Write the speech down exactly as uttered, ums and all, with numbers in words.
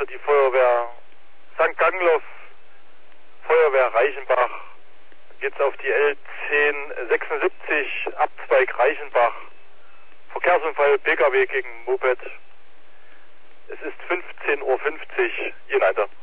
für die Feuerwehr Sankt Gangloff, Feuerwehr Reichenbach. Geht's auf die L zehn sechsundsiebzig, Abzweig Reichenbach. Verkehrsunfall, P K W gegen Moped. Es ist fünfzehn Uhr fünfzig, United.